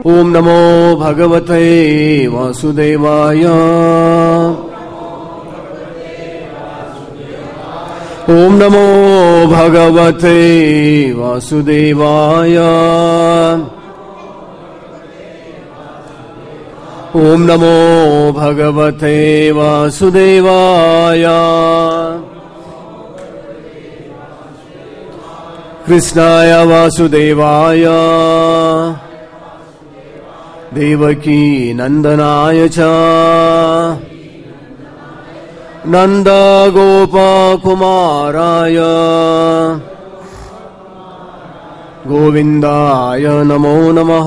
ओम नमो भगवते वासुदेवाय। ओम नमो भगवते वासुदेवाय। ओम नमो भगवते वासुदेवाय। कृष्णाय वासुदेवाय देवकी नंदनाय च नंद गोपकुमाराय गोविंदाय नमो नमः।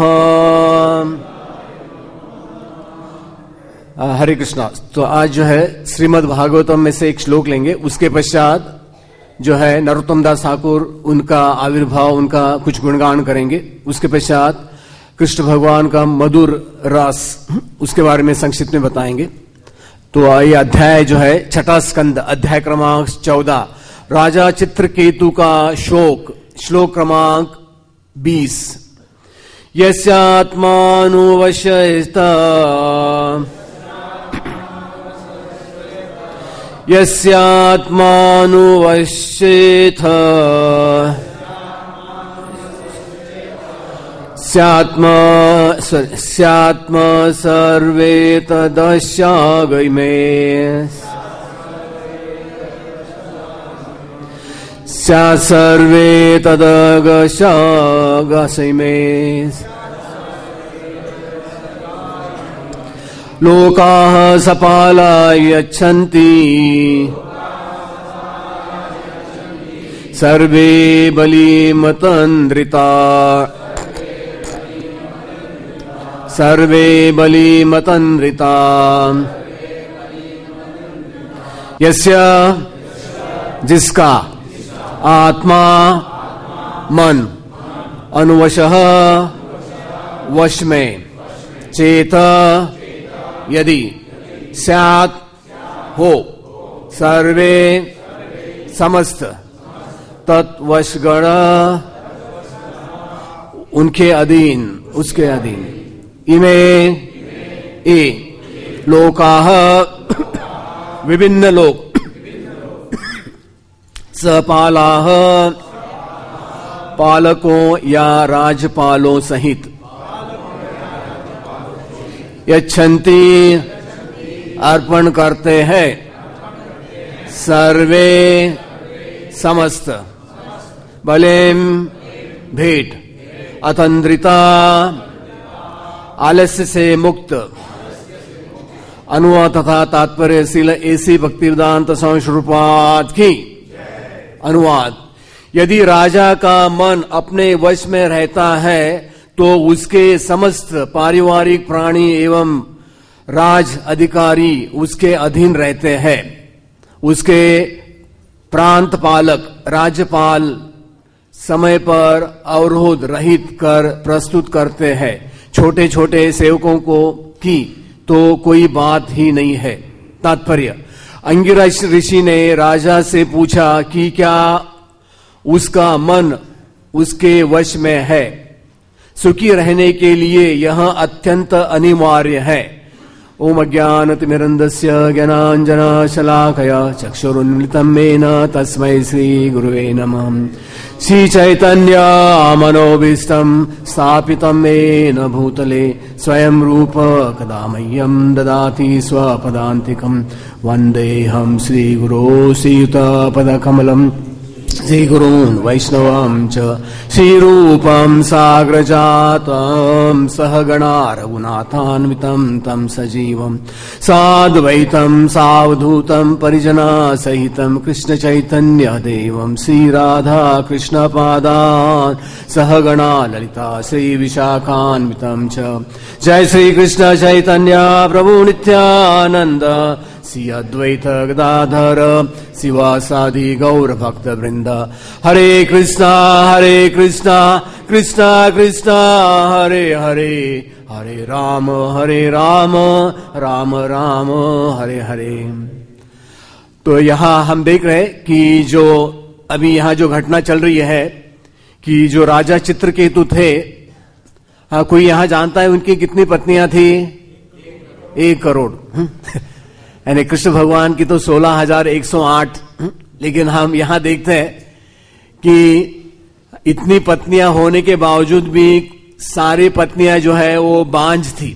हरे कृष्णा। तो आज जो है श्रीमद् भागवतम में से एक श्लोक लेंगे, उसके पश्चात जो है नरोत्तम दास ठाकुर उनका आविर्भाव, उनका कुछ गुणगान करेंगे। उसके पश्चात कृष्ण भगवान का मधुर रस, उसके बारे में संक्षिप्त में बताएंगे। तो ये अध्याय जो है छठा स्कंद, अध्याय क्रमांक 14, राजा चित्रकेतु का शोक, श्लोक क्रमांक 20। यस्यात्मानुवश्यस्ता यस्यात्मानुवश्येथ स्यात्मा सर्वे तदस्यागमे स्यात् सर्वे तदगस्यागमे लोकाः सपालायच्छन्ति सर्वे बलिमतन्द्रिता सर्वे बलिमतन्द्रिता। यस्य जिसका आत्मा मन अनुवशः वश में चेत यदि स्यात् हो सर्वे समस्त तत्वशगण उनके अधीन, उसके अधीन। इमे ए लोकाः विभिन्न लोक सपालाः पालकों या राजपालों सहित यच्छन्ति अर्पण करते हैं सर्वे समस्त बलिम भेंट अतंद्रिता आलस्य से मुक्त। अनुवाद तथा तात्पर्य शील ऐसी भक्तिवेदांत स्वामी स्वरूपाद की। अनुवाद। यदि राजा का मन अपने वश में रहता है तो उसके समस्त पारिवारिक प्राणी एवं राज अधिकारी उसके अधीन रहते हैं। उसके प्रांत पालक राज्यपाल समय पर अवरोध रहित कर प्रस्तुत करते हैं। छोटे छोटे सेवकों को की तो कोई बात ही नहीं है। तात्पर्य। अंगिरस ऋषि ने राजा से पूछा कि क्या उसका मन उसके वश में है। सुखी रहने के लिए यह अत्यंत अनिवार्य है। ओम अज्ञानतिमिरन्दस्य ज्ञानाञ्जनशलाकया चक्षुरुन्मिलितं येन तस्मै श्री गुरुवे नमः। श्रीचैतन्यमनोभीष्टं स्थापितं येन भूतले स्वयं रूप कदा मह्यं ददाति स्वपदान्तिकं। वन्देऽहं श्रीगुरो श्रीयुतपदकमलं श्रीगुरून् वैष्णवं च श्रीरूपं साग्रजातं सहगणा रघुनाथान्वितं तं सजीवं साद्वैतं सावधूतं परिजना सहितं कृष्ण चैतन्य देवं श्रीराधा कृष्णपादान् सहगणा ललिता श्रीविशाखान्वितं च। जय श्री कृष्ण चैतन्य प्रभु नित्यानंद श्री अद्वैत गदाधर शिवासादि गौर भक्त वृंद। हरे कृष्णा कृष्णा कृष्णा हरे हरे, हरे राम राम राम हरे हरे। तो यहां हम देख रहे हैं कि जो अभी यहां जो घटना चल रही है कि जो राजा चित्रकेतु थे, हाँ, कोई यहां जानता है उनकी कितनी पत्नियां थी? 1 करोड़। यानी कृष्ण भगवान की तो 16,108। लेकिन हम यहां देखते हैं कि इतनी पत्नियां होने के बावजूद भी सारी पत्नियां जो है वो बांझ थी।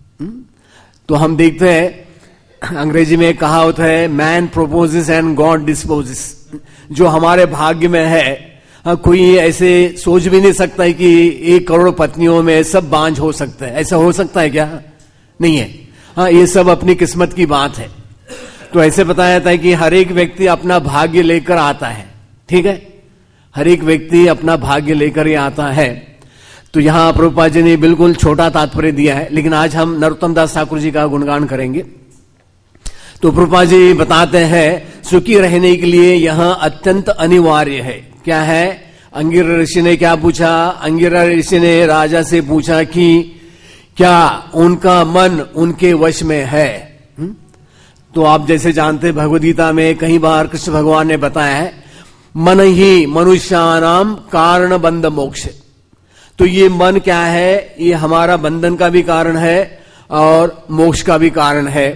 तो हम देखते हैं अंग्रेजी में कहावत है, man proposes and God disposes. जो हमारे भाग्य में है, कोई ऐसे सोच भी नहीं सकता है कि 1 करोड़ पत्नियों में सब बांझ हो सकते हैं। ऐसा हो सकता है क्या? नहीं है। हाँ, ये सब अपनी किस्मत की बात है। तो ऐसे बताया जाता है कि हर एक व्यक्ति अपना भाग्य लेकर आता है। ठीक है, हर एक व्यक्ति अपना भाग्य लेकर ही आता है। तो यहां प्रभुपाद जी ने बिल्कुल छोटा तात्पर्य दिया है, लेकिन आज हम नरोत्तम दास ठाकुर जी का गुणगान करेंगे। तो प्रभुपाद जी बताते हैं सुखी रहने के लिए यह अत्यंत अनिवार्य है। क्या है? अंगिरा ऋषि ने क्या पूछा? अंगिरा ऋषि ने राजा से पूछा कि क्या उनका मन उनके वश में है? तो आप जैसे जानते भगवद गीता में कई बार कृष्ण भगवान ने बताया है, मन ही मनुष्यानाम कारण बंध मोक्ष। तो ये मन क्या है? ये हमारा बंधन का भी कारण है और मोक्ष का भी कारण है।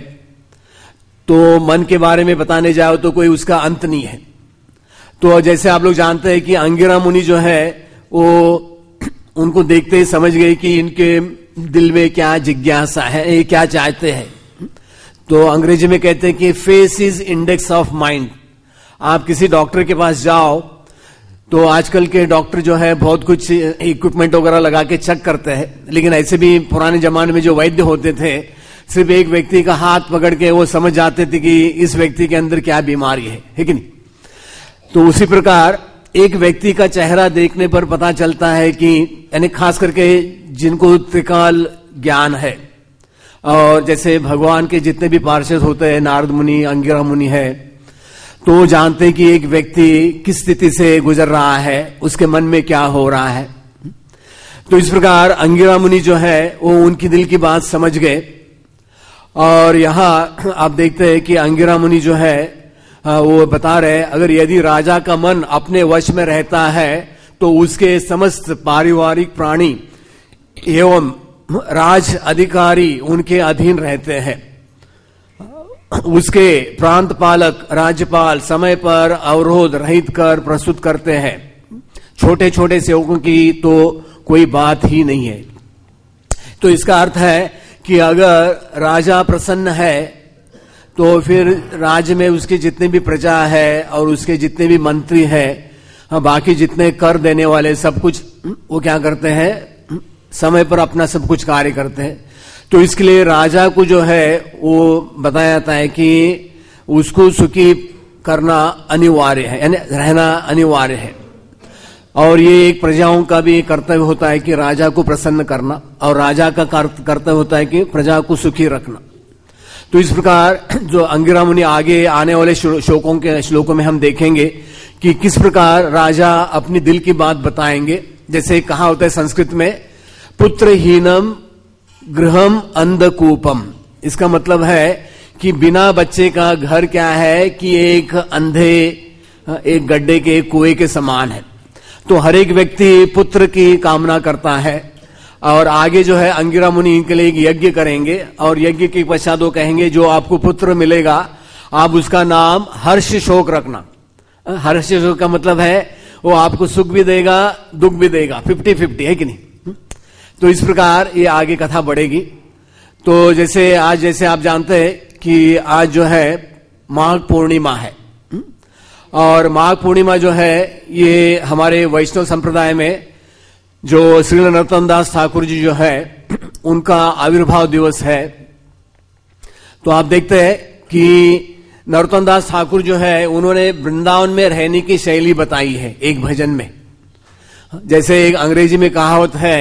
तो मन के बारे में बताने जाओ तो कोई उसका अंत नहीं है। तो जैसे आप लोग जानते हैं कि अंगिरा मुनि जो है वो उनको देखते ही समझ गए कि इनके दिल में क्या जिज्ञासा है, ये क्या चाहते हैं। तो अंग्रेजी में कहते हैं कि face is index of mind. आप किसी डॉक्टर के पास जाओ तो आजकल के डॉक्टर जो है बहुत कुछ इक्विपमेंट वगैरह लगा के चेक करते हैं, लेकिन ऐसे भी पुराने जमाने में जो वैद्य होते थे सिर्फ एक व्यक्ति का हाथ पकड़ के वो समझ जाते थे कि इस व्यक्ति के अंदर क्या बीमारी है कि नहीं। तो उसी प्रकार एक व्यक्ति का चेहरा देखने पर पता चलता है कि यानी खास करके जिनको त्रिकाल ज्ञान है, और जैसे भगवान के जितने भी पार्षद होते हैं, नारद मुनि, अंगिरा मुनि है, तो जानते हैं कि एक व्यक्ति किस स्थिति से गुजर रहा है, उसके मन में क्या हो रहा है। तो इस प्रकार अंगिरा मुनि जो है वो उनकी दिल की बात समझ गए। और यहां आप देखते हैं कि अंगिरा मुनि जो है वो बता रहे, अगर यदि राजा का मन अपने वश में रहता है तो उसके समस्त पारिवारिक प्राणी एवं राज अधिकारी उनके अधीन रहते हैं। उसके प्रांत पालक राज्यपाल समय पर अवरोध रहित कर प्रस्तुत करते हैं। छोटे छोटे सेवकों की तो कोई बात ही नहीं है। तो इसका अर्थ है कि अगर राजा प्रसन्न है तो फिर राज्य में उसके जितने भी प्रजा है और उसके जितने भी मंत्री हैं, बाकी जितने कर देने वाले सब कुछ वो क्या करते हैं? समय पर अपना सब कुछ कार्य करते हैं। तो इसके लिए राजा को जो है वो बताया जाता है कि उसको सुखी करना अनिवार्य है, यानी रहना अनिवार्य है। और ये एक प्रजाओं का भी कर्तव्य होता है कि राजा को प्रसन्न करना, और राजा का कर्तव्य होता है कि प्रजा को सुखी रखना। तो इस प्रकार जो अंगिरा मुनि आगे आने वाले श्लोकों में हम देखेंगे कि किस प्रकार राजा अपनी दिल की बात बताएंगे। जैसे कहा होता है संस्कृत में, पुत्रहीनम गृहम अंधकूपम। इसका मतलब है कि बिना बच्चे का घर क्या है कि एक अंधे एक गड्ढे के कुएं के समान है। तो हर एक व्यक्ति पुत्र की कामना करता है। और आगे जो है अंगिरा मुनि इनके लिए एक यज्ञ करेंगे, और यज्ञ के पश्चात वो कहेंगे जो आपको पुत्र मिलेगा आप उसका नाम हर्ष शोक रखना। हर्ष शोक का मतलब है वो आपको सुख भी देगा दुख भी देगा, 50-50 है कि नहीं। तो इस प्रकार ये आगे कथा बढ़ेगी। तो जैसे आज जैसे आप जानते हैं कि आज जो है माघ पूर्णिमा है, और माघ पूर्णिमा जो है ये हमारे वैष्णव संप्रदाय में जो श्री नरोत्तम दास ठाकुर जी जो है उनका आविर्भाव दिवस है। तो आप देखते हैं कि नरोत्तम दास ठाकुर जो है उन्होंने वृंदावन में रहने की शैली बताई है एक भजन में। जैसे एक अंग्रेजी में कहावत है,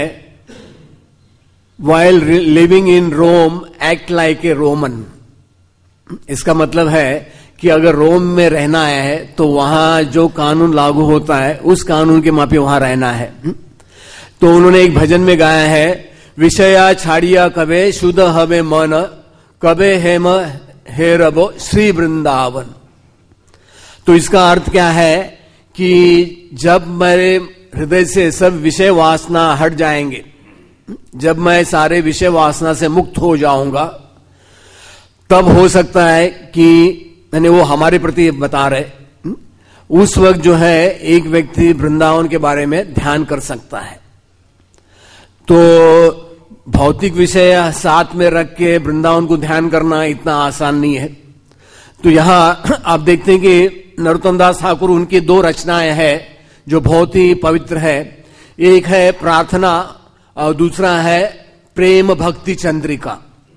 while living in Rome act like a Roman। इसका मतलब है कि अगर रोम में रहना है तो वहां जो कानून लागू होता है उस कानून के मापे वहां रहना है। तो उन्होंने एक भजन में गाया है, विषया छाड़िया कबे शुद्ध हवे मन, कबे हेम हे रबो श्री वृंदावन। तो इसका अर्थ क्या है कि जब मेरे हृदय से सब विषय वासना हट जाएंगे, जब मैं सारे विषय वासना से मुक्त हो जाऊंगा, तब हो सकता है कि मैंने वो हमारे प्रति बता रहे, उस वक्त जो है एक व्यक्ति वृंदावन के बारे में ध्यान कर सकता है। तो भौतिक विषय साथ में रख के वृंदावन को ध्यान करना इतना आसान नहीं है। तो यहां आप देखते हैं कि नरोत्तम दास ठाकुर, उनकी दो रचनाएं हैं जो बहुत ही पवित्र है। एक है प्रार्थना और दूसरा है प्रेम भक्ति चंद्रिका।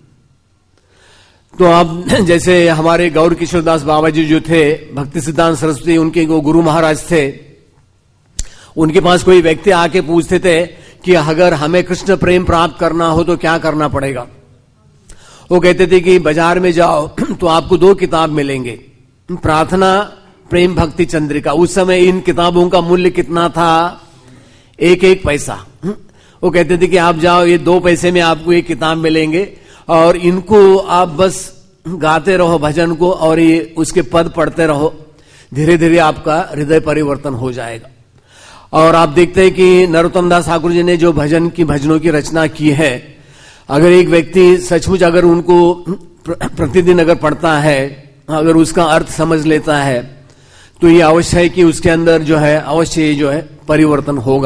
तो आप जैसे हमारे गौर किशोरदास बाबा जी जो थे, भक्ति सिद्धांत सरस्वती उनके गुरु महाराज थे, उनके पास कोई व्यक्ति आके पूछते थे कि अगर हमें कृष्ण प्रेम प्राप्त करना हो तो क्या करना पड़ेगा। वो कहते थे कि बाजार में जाओ तो आपको दो किताब मिलेंगे, प्रार्थना प्रेम भक्ति चंद्रिका। उस समय इन किताबों का मूल्य कितना था? 1-1 पैसा। वो कहते थे कि आप जाओ, ये 2 पैसे में आपको एक किताब मिलेंगे और इनको आप बस गाते रहो भजन को और ये उसके पद पढ़ते रहो, धीरे धीरे आपका हृदय परिवर्तन हो जाएगा। और आप देखते हैं कि नरोत्तम दास ठाकुर जी ने जो भजनों की रचना की है, अगर एक व्यक्ति सचमुच अगर उनको प्रतिदिन अगर पढ़ता है, अगर उसका अर्थ समझ लेता है, तो ये अवश्य है कि उसके अंदर जो है अवश्य जो है परिवर्तन होगा।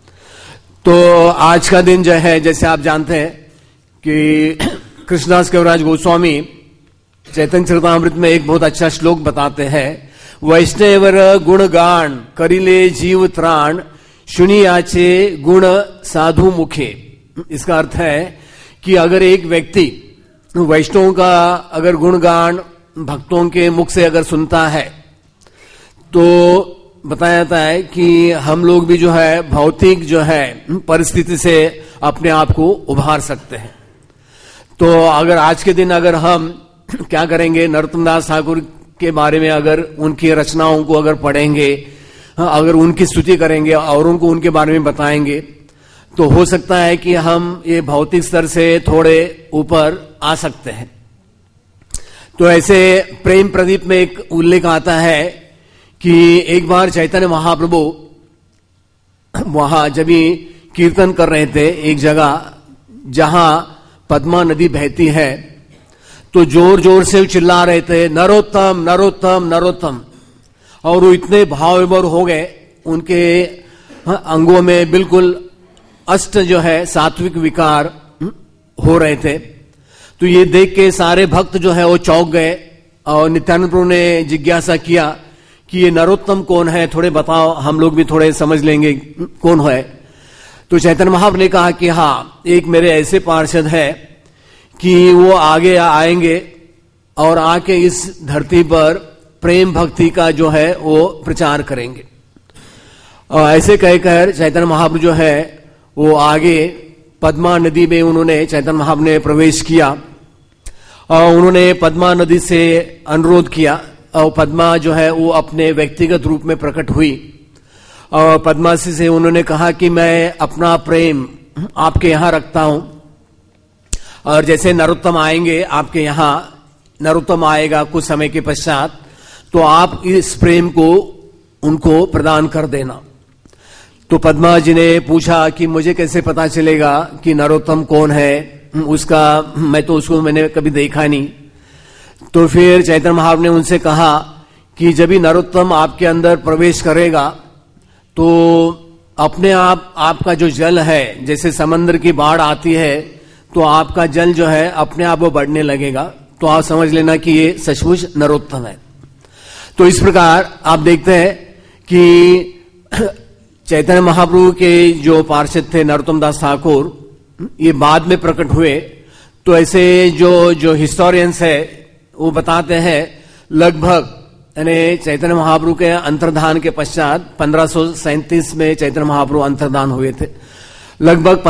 तो आज का दिन जो है, जैसे आप जानते हैं कि कृष्णदास कविराज गोस्वामी चैतन्य चरितामृत में एक बहुत अच्छा श्लोक बताते हैं, वैष्णवर गुणगान करिले जीव त्राण सुनियाचे गुण साधु मुखे। इसका अर्थ है कि अगर एक व्यक्ति वैष्णव का अगर गुणगान भक्तों के मुख से अगर सुनता है, तो बताया जाता है कि हम लोग भी जो है भौतिक जो है परिस्थिति से अपने आप को उभार सकते हैं। तो अगर आज के दिन अगर हम क्या करेंगे, नरोत्तम दास ठाकुर के बारे में अगर उनकी रचनाओं को अगर पढ़ेंगे, अगर उनकी स्तुति करेंगे और उनको उनके बारे में बताएंगे, तो हो सकता है कि हम ये भौतिक स्तर से थोड़े ऊपर आ सकते हैं। तो ऐसे प्रेम प्रदीप में एक उल्लेख आता है कि एक बार चैतन्य महाप्रभु वहां जब भी कीर्तन कर रहे थे एक जगह जहां पद्मा नदी बहती है, तो जोर जोर से चिल्ला रहे थे, नरोत्तम नरोत्तम नरोत्तम। और वो इतने भाव विभोर हो गए, उनके अंगों में बिल्कुल अष्ट जो है सात्विक विकार हो रहे थे। तो ये देख के सारे भक्त जो है वो चौंक गए और नित्यानंद प्रभु ने जिज्ञासा किया कि ये नरोत्तम कौन है, थोड़े बताओ, हम लोग भी थोड़े समझ लेंगे कौन है। तो चैतन्य महाप्रभु ने कहा कि हाँ, एक मेरे ऐसे पार्षद है कि वो आगे आएंगे और आके इस धरती पर प्रेम भक्ति का जो है वो प्रचार करेंगे। और ऐसे कहकर चैतन्य महाप्रभु जो है वो आगे पद्मा नदी में उन्होंने चैतन्य महाप्रभु ने प्रवेश किया और उन्होंने पद्मा नदी से अनुरोध किया और पद्मा जो है वो अपने व्यक्तिगत रूप में प्रकट हुई और पद्मा से उन्होंने कहा कि मैं अपना प्रेम आपके यहां रखता हूं और जैसे नरोत्तम आएंगे आपके यहां, नरोत्तम आएगा कुछ समय के पश्चात, तो आप इस प्रेम को उनको प्रदान कर देना। तो पद्मा जी ने पूछा कि मुझे कैसे पता चलेगा कि नरोत्तम कौन है, उसका मैं तो उसको मैंने कभी देखा नहीं। तो फिर चैतन्य महाप्रभु ने उनसे कहा कि जब भी नरोत्तम आपके अंदर प्रवेश करेगा तो अपने आप आपका जो जल है, जैसे समंदर की बाढ़ आती है तो आपका जल जो है अपने आप वो बढ़ने लगेगा, तो आप समझ लेना कि ये सचमुच नरोत्तम है। तो इस प्रकार आप देखते हैं कि चैतन्य महाप्रभु के जो पार्षद थे नरोत्तम दास ठाकुर, ये बाद में प्रकट हुए। तो ऐसे जो हिस्टोरियंस है वो बताते हैं लगभग यानी चैतन्य महाप्रभु के अंतर्धान के पश्चात 1537 में चैतन्य महाप्रभु अंतर्धान हुए थे। लगभग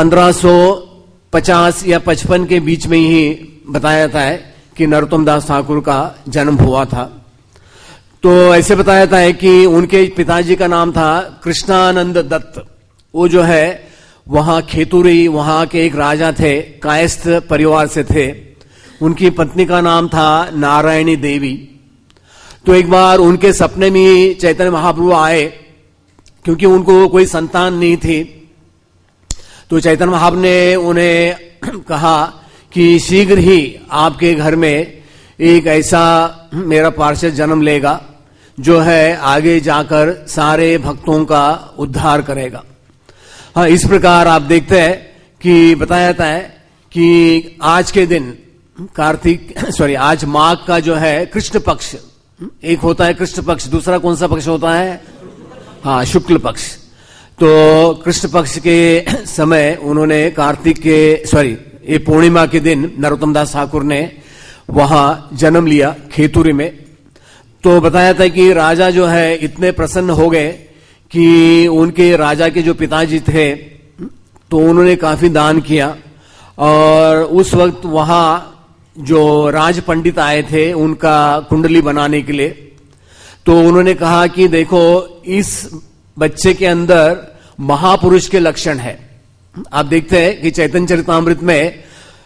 1550 या 55 के बीच में ही बताया जाता है कि नरोत्तम दास ठाकुर का जन्म हुआ था। तो ऐसे बताया जाता है कि उनके पिताजी का नाम था कृष्णानंद दत्त। वो जो है वहां खेतुरी, वहां के एक राजा थे, कायस्थ परिवार से थे। उनकी पत्नी का नाम था नारायणी देवी। तो एक बार उनके सपने में चैतन्य महाप्रभु आए, क्योंकि उनको कोई संतान नहीं थी। तो चैतन्य महाप्रभु ने उन्हें कहा कि शीघ्र ही आपके घर में एक ऐसा मेरा पार्षद जन्म लेगा जो है आगे जाकर सारे भक्तों का उद्धार करेगा। हाँ, इस प्रकार आप देखते हैं कि बताया जाता है कि आज के दिन आज माघ का जो है कृष्ण पक्ष, एक होता है कृष्ण पक्ष, दूसरा कौन सा पक्ष होता है? हाँ, शुक्ल पक्ष। तो कृष्ण पक्ष के समय उन्होंने ये पूर्णिमा के दिन नरोत्तम दास ठाकुर ने वहां जन्म लिया खेतुरी में। तो बताया था कि राजा जो है इतने प्रसन्न हो गए कि उनके राजा के जो पिताजी थे तो उन्होंने काफी दान किया, और उस वक्त वहां जो राज पंडित आए थे उनका कुंडली बनाने के लिए, तो उन्होंने कहा कि देखो इस बच्चे के अंदर महापुरुष के लक्षण है। आप देखते हैं कि चैतन्य चरितामृत में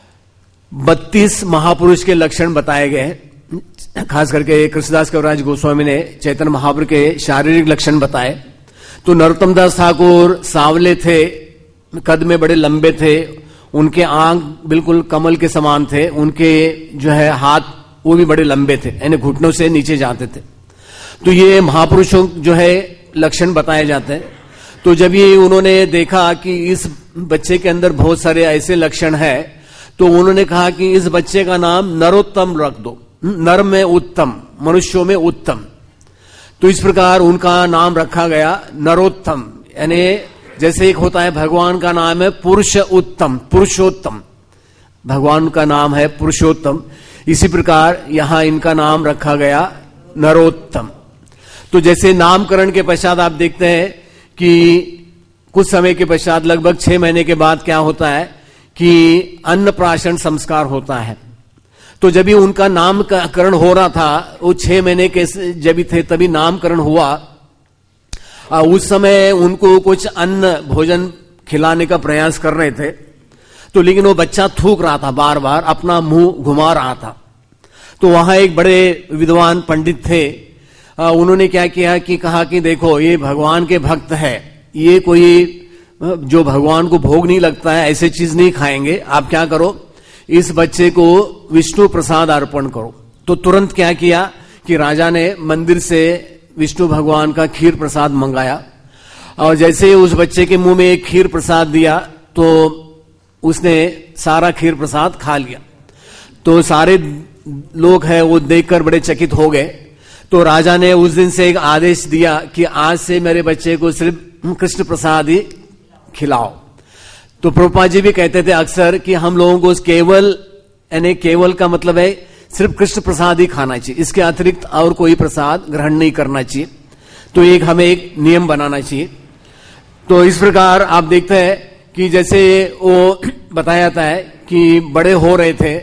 32 महापुरुष के लक्षण बताए गए हैं। खास करके कृष्णदास कविराज गोस्वामी ने चैतन्य महाप्रभु के शारीरिक लक्षण बताए। तो नरोत्तम दास ठाकुर सांवले थे, कद में बड़े लंबे थे, उनके आंख बिल्कुल कमल के समान थे, उनके जो है हाथ वो भी बड़े लंबे थे, यानी घुटनों से नीचे जाते थे। तो ये महापुरुषों जो है लक्षण बताए जाते हैं। तो जब ये उन्होंने देखा कि इस बच्चे के अंदर बहुत सारे ऐसे लक्षण है, तो उन्होंने कहा कि इस बच्चे का नाम नरोत्तम रख दो, नर में उत्तम, मनुष्यों में उत्तम। तो इस प्रकार उनका नाम रखा गया नरोत्तम, यानी जैसे एक होता है भगवान का नाम है पुरुष उत्तम, पुरुषोत्तम, भगवान का नाम है पुरुषोत्तम, इसी प्रकार यहां इनका नाम रखा गया नरोत्तम। तो जैसे नामकरण के पश्चात आप देखते हैं कि कुछ समय के पश्चात लगभग 6 महीने के बाद क्या होता है कि अन्नप्राशन संस्कार होता है। तो जब भी उनका नामकरण हो रहा था, वो 6 महीने के जब भी थे तभी नामकरण हुआ, उस समय उनको कुछ अन्न भोजन खिलाने का प्रयास कर रहे थे। तो लेकिन वो बच्चा थूक रहा था, बार बार अपना मुंह घुमा रहा था। तो वहां एक बड़े विद्वान पंडित थे, उन्होंने क्या किया कि कहा कि देखो ये भगवान के भक्त है, ये कोई जो भगवान को भोग नहीं लगता है ऐसे चीज नहीं खाएंगे, आप क्या करो इस बच्चे को विष्णु प्रसाद अर्पण करो। तो तुरंत क्या किया कि राजा ने मंदिर से विष्णु भगवान का खीर प्रसाद मंगाया, और जैसे उस बच्चे के मुंह में एक खीर प्रसाद दिया तो उसने सारा खीर प्रसाद खा लिया। तो सारे लोग हैं वो देखकर बड़े चकित हो गए। तो राजा ने उस दिन से एक आदेश दिया कि आज से मेरे बच्चे को सिर्फ कृष्ण प्रसाद ही खिलाओ। तो प्रभुपाद जी भी कहते थे अक्सर कि हम लोगों को केवल, यानी केवल का मतलब है सिर्फ कृष्ण प्रसाद ही खाना चाहिए, इसके अतिरिक्त और कोई प्रसाद ग्रहण नहीं करना चाहिए। तो हमें एक नियम बनाना चाहिए। तो इस प्रकार आप देखते हैं कि जैसे वो बताया जाता है कि बड़े हो रहे थे,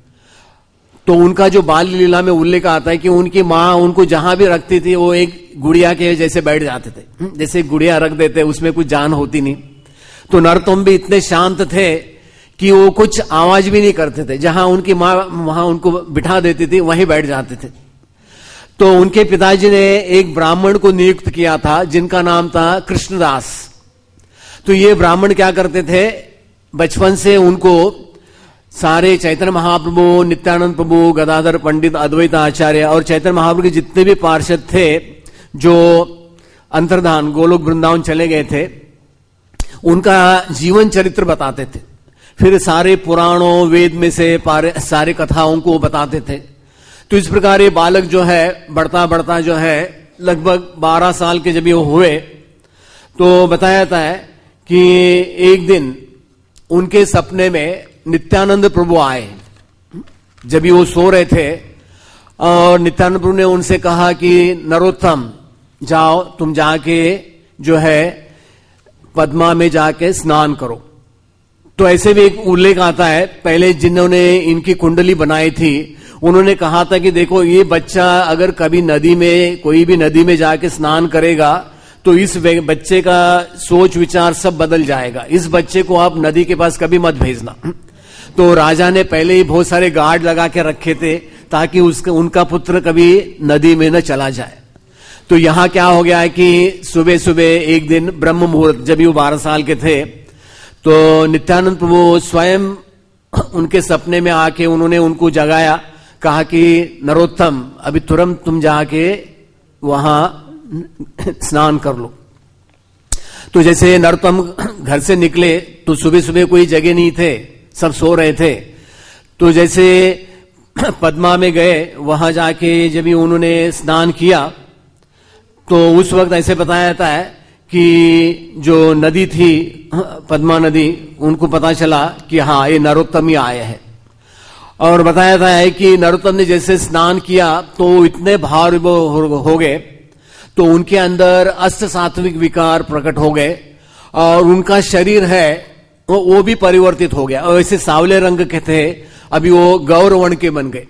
तो उनका जो बाल लीला में उल्लेख आता है कि उनकी माँ उनको जहां भी रखती थी वो एक गुड़िया के जैसे बैठ जाते थे, जैसे गुड़िया रख देते, उसमें कुछ जान होती नहीं। तो नरोत्तम भी इतने शांत थे कि वो कुछ आवाज भी नहीं करते थे, जहां उनकी माँ वहां उनको बिठा देती थी वहीं बैठ जाते थे। तो उनके पिताजी ने एक ब्राह्मण को नियुक्त किया था जिनका नाम था कृष्णदास। तो ये ब्राह्मण क्या करते थे, बचपन से उनको सारे चैतन्य महाप्रभु, नित्यानंद प्रभु, गदाधर पंडित, अद्वैत आचार्य और चैतन्य महाप्रभु के जितने भी पार्षद थे जो अंतर्धान गोलोक वृंदावन चले गए थे, उनका जीवन चरित्र बताते थे। फिर सारे पुराणों वेद में से सारे कथाओं को बताते थे। तो इस प्रकार ये बालक जो है बढ़ता बढ़ता जो है लगभग 12 साल के जब ये हुए, तो बताया जाता है कि एक दिन उनके सपने में नित्यानंद प्रभु आए। जब भी वो सो रहे थे और नित्यानंद प्रभु ने उनसे कहा कि नरोत्तम जाओ, तुम जाके जो है पद्मा में जाके स्नान करो। तो ऐसे भी एक उल्लेख आता है, पहले जिन्होंने इनकी कुंडली बनाई थी उन्होंने कहा था कि देखो ये बच्चा अगर कभी नदी में, कोई भी नदी में जाके स्नान करेगा तो इस बच्चे का सोच विचार सब बदल जाएगा, इस बच्चे को आप नदी के पास कभी मत भेजना। तो राजा ने पहले ही बहुत सारे गार्ड लगा के रखे थे ताकि उनका पुत्र कभी नदी में न चला जाए। तो यहां क्या हो गया है कि सुबह सुबह एक दिन ब्रह्म मुहूर्त, जब वो 12 साल के थे, तो नित्यानंद प्रभु स्वयं उनके सपने में आके उन्होंने उनको जगाया, कहा कि नरोत्तम अभी तुरंत तुम जाके वहां स्नान कर लो। तो जैसे नरोत्तम घर से निकले तो सुबह सुबह कोई जगह नहीं थे, सब सो रहे थे। तो जैसे पद्मा में गए, वहां जाके जब भी उन्होंने स्नान किया तो उस वक्त ऐसे बताया जाता है कि जो नदी थी पद्मा नदी, उनको पता चला कि हाँ ये नरोत्तम ही आए हैं। और बताया जाता है कि नरोत्तम ने जैसे स्नान किया तो इतने भार हो गए, तो उनके अंदर अष्ट सात्विक विकार प्रकट हो गए और उनका शरीर है वो भी परिवर्तित हो गया। और ऐसे सावले रंग के थे, अभी वो गौरवर्ण के बन गए।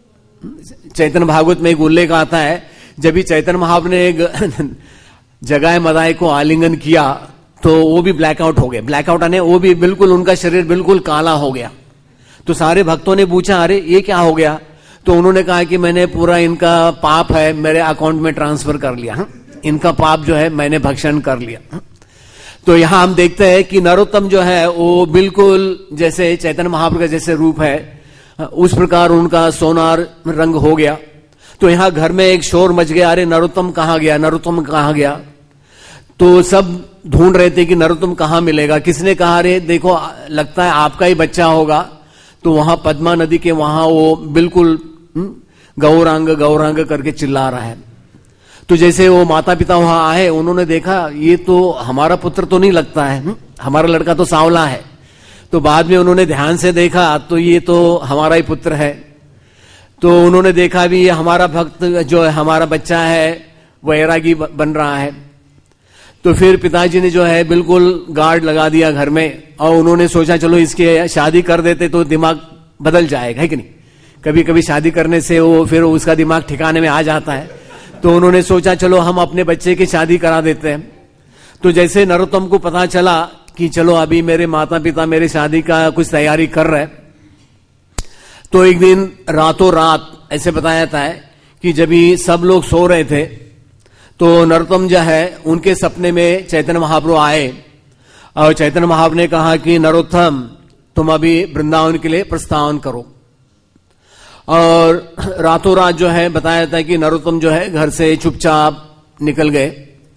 चैतन्य भागवत में एक उल्लेख आता है, जब भी चैतन्य महाप्रभु ने जगाए मदाई को आलिंगन किया तो वो भी ब्लैकआउट हो गए। ब्लैकआउट आने वो भी बिल्कुल, उनका शरीर बिल्कुल काला हो गया। तो सारे भक्तों ने पूछा अरे ये क्या हो गया? तो उन्होंने कहा कि मैंने पूरा इनका पाप है मेरे अकाउंट में ट्रांसफर कर लिया, इनका पाप जो है मैंने भक्षण कर लिया। तो यहां हम देखते हैं कि नरोत्तम जो है वो बिल्कुल जैसे चैतन्य महाप्रभु का जैसे रूप है उस प्रकार उनका सोनार रंग हो गया। तो यहां घर में एक शोर मच गया, अरे नरोत्तम कहां गया, नरोत्तम कहां गया? तो सब ढूंढ रहे थे कि नरोत्तम कहां मिलेगा। किसने कहा अरे देखो लगता है आपका ही बच्चा होगा। तो वहां पद्मा नदी के वहां वो बिल्कुल गौरांग गौरांग करके चिल्ला रहा है। तो जैसे वो माता पिता वहां आए, उन्होंने देखा ये तो हमारा पुत्र तो नहीं लगता है, हमारा लड़का तो सांवला है। तो बाद में उन्होंने ध्यान से देखा तो ये तो हमारा ही पुत्र है। तो उन्होंने देखा भी ये हमारा भक्त जो है, हमारा बच्चा है वैरागी बन रहा है। तो फिर पिताजी ने जो है बिल्कुल गार्ड लगा दिया घर में, और उन्होंने सोचा चलो इसकी शादी कर देते तो दिमाग बदल जाएगा, है कि नहीं? कभी कभी शादी करने से वो फिर उसका दिमाग ठिकाने में आ जाता है। तो उन्होंने सोचा चलो हम अपने बच्चे की शादी करा देते हैं। तो जैसे नरोत्तम को पता चला कि चलो अभी मेरे माता पिता मेरे शादी का कुछ तैयारी कर रहे, तो एक दिन रातों रात ऐसे बताया जाता है कि जब भी सब लोग सो रहे थे तो नरोत्तम जो है उनके सपने में चैतन्य महाप्रभु आए और चैतन्य महाप्रभु ने कहा कि नरोत्तम तुम अभी वृंदावन के लिए प्रस्थान करो। और रातों रात जो है बताया जाता है कि नरोत्तम जो है घर से चुपचाप निकल गए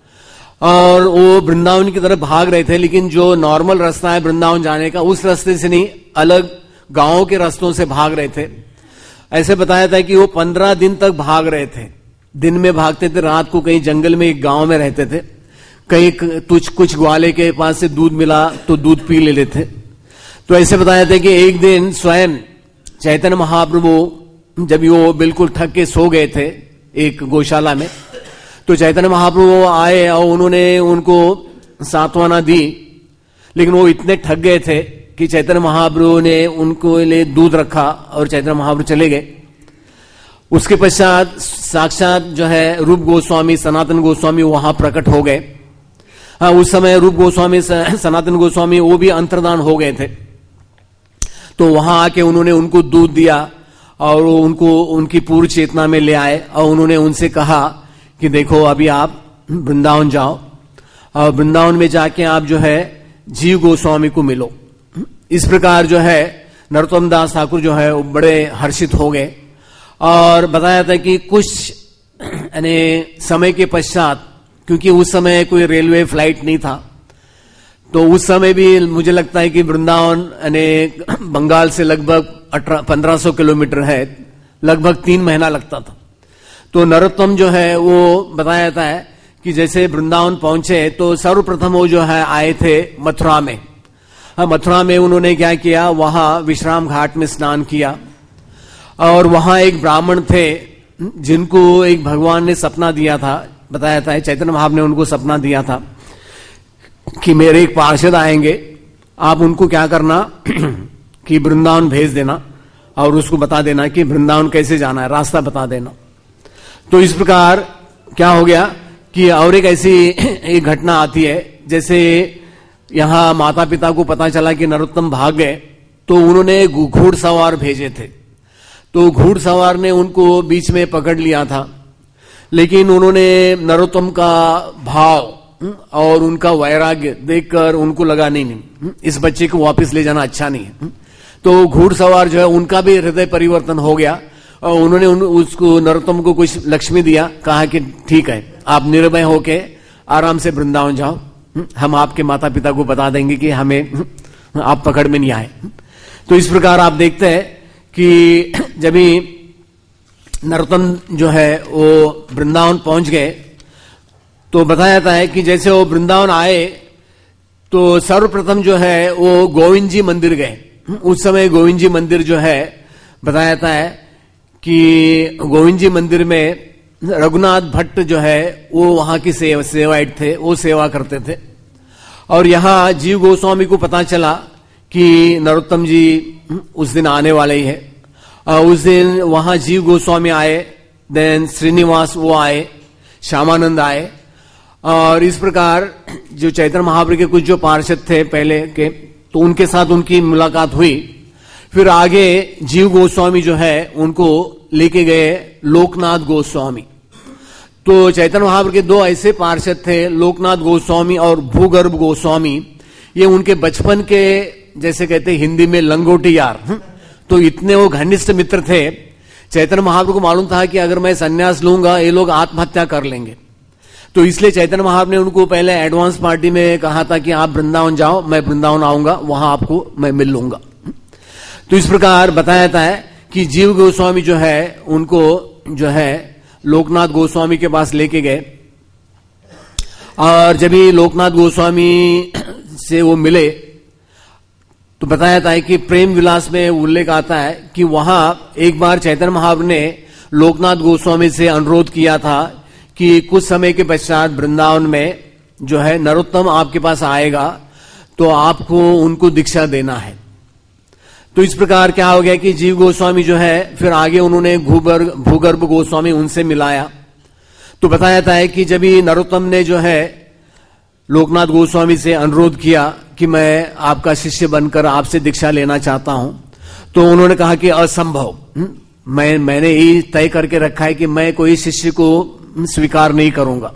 और वो वृंदावन की तरफ भाग रहे थे। लेकिन जो नॉर्मल रास्ता है वृंदावन जाने का, उस रास्ते से नहीं, अलग गांवों के रास्तों से भाग रहे थे। ऐसे बताया था कि वो 15 दिन तक भाग रहे थे। दिन में भागते थे, रात को कहीं जंगल में एक गांव में रहते थे, कहीं कुछ ग्वाले के पास से दूध मिला तो दूध पी लेते थे। तो ऐसे बताया था कि एक दिन स्वयं चैतन्य महाप्रभु जब वो बिल्कुल थक के सो गए थे एक गौशाला में, तो चैतन्य महाप्रभु आए और उन्होंने उनको सांत्वना दी। लेकिन वो इतने थक गए थे कि चैतन्य महाप्रभु ने उनको लिए दूध रखा और चैतन्य महाप्रभु चले गए। उसके पश्चात साक्षात जो है रूप गोस्वामी सनातन गोस्वामी वहां प्रकट हो गए। हाँ, उस समय रूप गोस्वामी सनातन गोस्वामी वो भी अंतर्धान हो गए थे। तो वहां आके उन्होंने उनको दूध दिया और उनको उनकी पूर्ण चेतना में ले आए और उन्होंने उनसे कहा कि देखो अभी आप वृंदावन जाओ और वृंदावन में जाके आप जो है जीव गोस्वामी को मिलो। इस प्रकार जो है नरोत्तम दास ठाकुर जो है वो बड़े हर्षित हो गए। और बताया था कि कुछ समय के पश्चात, क्योंकि उस समय कोई रेलवे फ्लाइट नहीं था, तो उस समय भी मुझे लगता है कि वृंदावन बंगाल से लगभग 1500 किलोमीटर है, लगभग 3 महीना लगता था। तो नरोत्तम जो है वो बताया जाता है कि जैसे वृंदावन पहुंचे तो सर्वप्रथम वो जो है आए थे मथुरा में। मथुरा में उन्होंने क्या किया, वहां विश्राम घाट में स्नान किया और वहां एक ब्राह्मण थे जिनको एक भगवान ने सपना दिया था। बताया जाता है चैतन्य महाप्रभु ने उनको सपना दिया था कि मेरे एक पार्षद आएंगे, आप उनको क्या करना कि वृंदावन भेज देना और उसको बता देना कि वृंदावन कैसे जाना है, रास्ता बता देना। तो इस प्रकार क्या हो गया कि और एक ऐसी एक घटना आती है, जैसे यहां माता पिता को पता चला कि नरोत्तम भाग गए तो उन्होंने घुड़सवार भेजे थे। तो घुड़सवार ने उनको बीच में पकड़ लिया था, लेकिन उन्होंने नरोत्तम का भाव और उनका वैराग्य देखकर उनको लगा नहीं, इस बच्चे को वापस ले जाना अच्छा नहीं है। तो घुड़सवार जो है उनका भी हृदय परिवर्तन हो गया और उन्होंने उसको नरोत्तम को कुछ लक्ष्मी दिया, कहा कि ठीक है आप निर्भय होके आराम से वृंदावन जाओ, हम आपके माता पिता को बता देंगे कि हमें आप पकड़ में नहीं आए। तो इस प्रकार आप देखते हैं कि जब ही नरोत्तम जो है वो वृंदावन पहुंच गए तो बताया जाता है कि जैसे वो वृंदावन आए तो सर्वप्रथम जो है वो गोविंद जी मंदिर गए। उस समय गोविंद जी मंदिर जो है बताया जाता है कि गोविंद जी मंदिर में रघुनाथ भट्ट जो है वो वहां की सेवाइट थे, वो सेवा करते थे। और यहां जीव गोस्वामी को पता चला कि नरोत्तम जी उस दिन आने वाले ही है। उस दिन वहां जीव गोस्वामी आए, देन श्रीनिवास वो आए, श्यामानंद आए, और इस प्रकार जो चैतन्य महाप्रभु के कुछ जो पार्षद थे पहले के, तो उनके साथ उनकी मुलाकात हुई। फिर आगे जीव गोस्वामी जो है उनको लेके गए लोकनाथ गोस्वामी। तो चैतन्य महाप्रभु के दो ऐसे पार्षद थे, लोकनाथ गोस्वामी और भूगर्भ गोस्वामी। ये उनके बचपन के, जैसे कहते हिंदी में, लंगोटी यार। तो इतने वो घनिष्ठ मित्र थे। चैतन्य महाप्रभु को मालूम था कि अगर मैं संन्यास लूंगा ये लोग आत्महत्या कर लेंगे, तो इसलिए चैतन्य महाप्रभु ने उनको पहले एडवांस पार्टी में कहा था कि आप वृंदावन जाओ, मैं वृंदावन आऊंगा, वहां आपको मैं मिल लूंगा। तो इस प्रकार बताया जाता है कि जीव गोस्वामी जो है उनको जो है लोकनाथ गोस्वामी के पास लेके गए। और जब ही लोकनाथ गोस्वामी से वो मिले तो बताया जाता है कि प्रेम विलास में उल्लेख आता है कि वहां एक बार चैतन्य महाप्रभु ने लोकनाथ गोस्वामी से अनुरोध किया था कि कुछ समय के पश्चात वृंदावन में जो है नरोत्तम आपके पास आएगा तो आपको उनको दीक्षा देना है। तो इस प्रकार क्या हो गया कि जीव गोस्वामी जो है फिर आगे उन्होंने भूगर्भ गोस्वामी उनसे मिलाया। तो बताया जाता है कि जब ही नरोत्तम ने जो है लोकनाथ गोस्वामी से अनुरोध किया कि मैं आपका शिष्य बनकर आपसे दीक्षा लेना चाहता हूं, तो उन्होंने कहा कि असंभव, मैंने ही तय करके रखा है कि मैं कोई शिष्य को स्वीकार नहीं करूंगा।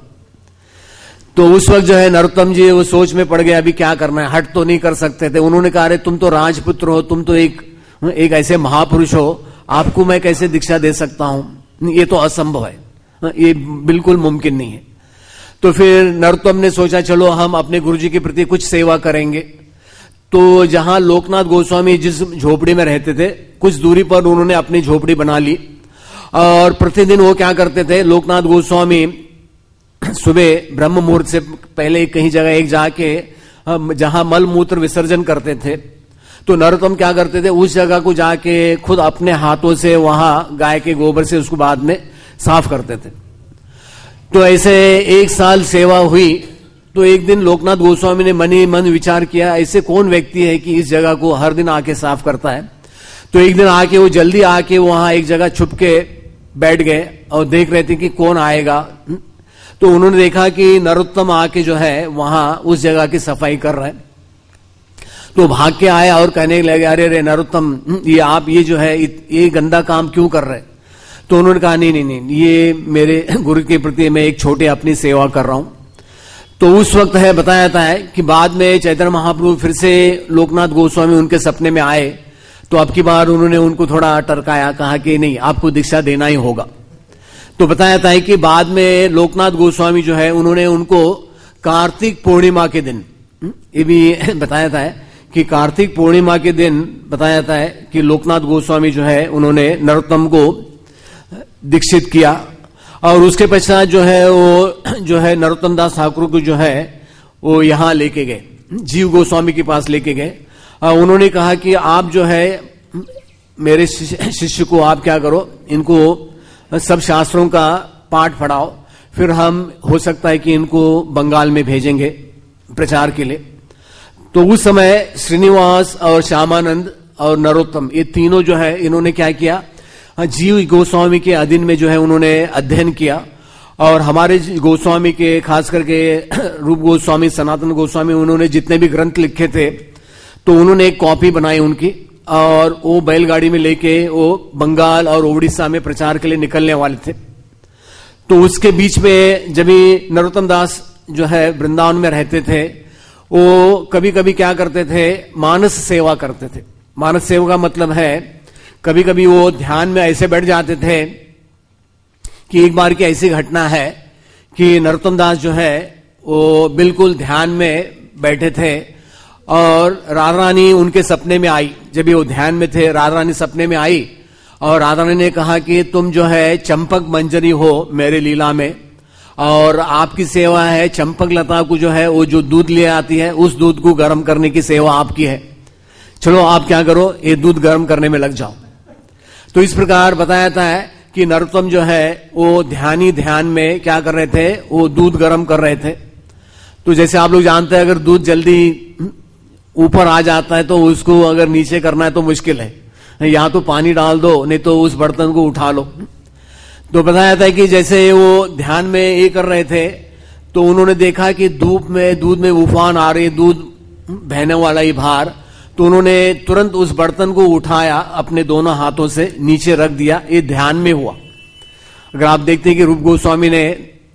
तो उस वक्त जो है नरोत्तम जी वो सोच में पड़ गए, अभी क्या करना है, हट तो नहीं कर सकते थे। उन्होंने कहा अरे तुम तो राजपुत्र हो, तुम तो एक ऐसे महापुरुष हो, आपको मैं कैसे दीक्षा दे सकता हूं, ये तो असंभव है, ये बिल्कुल मुमकिन नहीं है। तो फिर नरोत्तम ने सोचा चलो हम अपने गुरुजी के प्रति कुछ सेवा करेंगे। तो जहां लोकनाथ गोस्वामी जिस झोपड़ी में रहते थे कुछ दूरी पर उन्होंने अपनी झोपड़ी बना ली। और प्रतिदिन वो क्या करते थे, लोकनाथ गोस्वामी सुबह ब्रह्म मुहूर्त से पहले कहीं जगह एक जाके जहां मल मूत्र विसर्जन करते थे, तो नरोत्तम क्या करते थे, उस जगह को जाके खुद अपने हाथों से वहां गाय के गोबर से उसको बाद में साफ करते थे। तो ऐसे 1 साल सेवा हुई। तो एक दिन लोकनाथ गोस्वामी ने मन ही मन विचार किया, ऐसे कौन व्यक्ति है कि इस जगह को हर दिन आके साफ करता है। तो एक दिन आके वो जल्दी आके वहां एक जगह छुप के बैठ गए और देख रहे थे कि कौन आएगा। तो उन्होंने देखा कि नरोत्तम आके जो है वहां उस जगह की सफाई कर रहा है। तो भाग के आया और कहने लगे अरे रे नरोत्तम, ये आप ये जो है ये गंदा काम क्यों कर रहे हैं। तो उन्होंने कहा नहीं, ये मेरे गुरु के प्रति मैं एक छोटे अपनी सेवा कर रहा हूं। तो उस वक्त है बताया जाता है कि बाद में चैतन्य महाप्रभु फिर से लोकनाथ गोस्वामी उनके सपने में आए। तो अब की बार उन्होंने उनको थोड़ा टरकाया, कहा कि नहीं आपको दीक्षा देना ही होगा। तो बताया जाता है कि बाद में लोकनाथ गोस्वामी जो है उन्होंने उनको कार्तिक पूर्णिमा के दिन, ये भी बताया जाता है कि कार्तिक पूर्णिमा के दिन बताया जाता है कि लोकनाथ गोस्वामी जो है उन्होंने नरोत्तम को दीक्षित किया। और उसके पश्चात जो है वो जो है नरोत्तम दास ठाकुर को जो है वो यहां लेके गए, जीव गोस्वामी के पास लेके गए। उन्होंने कहा कि आप जो है मेरे शिष्य को आप क्या करो, इनको सब शास्त्रों का पाठ पढ़ाओ, फिर हम हो सकता है कि इनको बंगाल में भेजेंगे प्रचार के लिए। तो उस समय श्रीनिवास और श्यामानंद और नरोत्तम ये तीनों जो है इन्होंने क्या किया, जीव गोस्वामी के अधीन में जो है उन्होंने अध्ययन किया। और हमारे गोस्वामी के खास करके रूप गोस्वामी, सनातन गोस्वामी, उन्होंने जितने भी ग्रंथ लिखे थे तो उन्होंने एक कॉपी बनाई उनकी, और वो बैलगाड़ी में लेके वो बंगाल और उड़ीसा में प्रचार के लिए निकलने वाले थे। तो उसके बीच में जब नरोत्तम दास जो है वृंदावन में रहते थे, वो कभी कभी क्या करते थे, मानस सेवा करते थे। मानस सेवा का मतलब है कभी कभी वो ध्यान में ऐसे बैठ जाते थे कि एक बार की ऐसी घटना है कि नरोत्तम दास जो है वो बिल्कुल ध्यान में बैठे थे और राधा रानी उनके सपने में आई। जब वो ध्यान में थे, राधा रानी सपने में आई और राधा रानी ने कहा कि तुम जो है चंपक मंजरी हो मेरे लीला में, और आपकी सेवा है चंपक लता को जो है वो जो दूध ले आती है उस दूध को गर्म करने की सेवा आपकी है। चलो आप क्या करो, ये दूध गर्म करने में लग जाओ। तो इस प्रकार बताया जाता है कि नरोत्तम जो है वो ध्यान में क्या कर रहे थे, वो दूध गर्म कर रहे थे। तो जैसे आप लोग जानते हैं अगर दूध जल्दी ऊपर आ जाता है तो उसको अगर नीचे करना है तो मुश्किल है, या तो पानी डाल दो नहीं तो उस बर्तन को उठा लो। तो बताया जाता है कि जैसे वो ध्यान में ये कर रहे थे तो उन्होंने देखा कि दूध में उफान आ रही, दूध बहने वाला ही भार। तो उन्होंने तुरंत उस बर्तन को उठाया, अपने दोनों हाथों से नीचे रख दिया। ये ध्यान में हुआ। अगर आप देखते हैं कि रूप गोस्वामी ने